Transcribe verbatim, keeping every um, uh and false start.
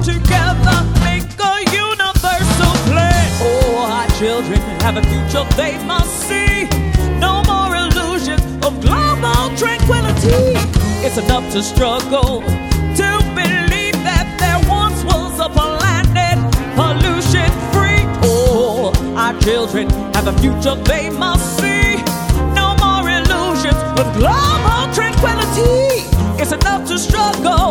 together make a universal plan. Oh, our children have a future they must see. No more illusion of global tranquility. It's enough to struggle to believe that there once was a planet pollution free. Oh, our children have a future they must see. No more illusions of global tranquility. It's enough to struggle